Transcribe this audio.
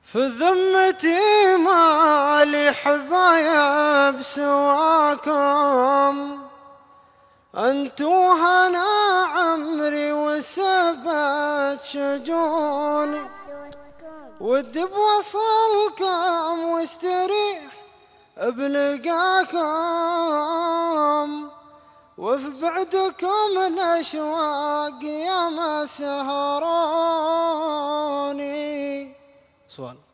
في ذمتي ما لي حبايب سواكم، انتو هنا عمري وسبت شجوني، ودي بوصلكم واستريح بلقاكم، وفي بعدكم الاشواق يا ما سهروني. سؤال.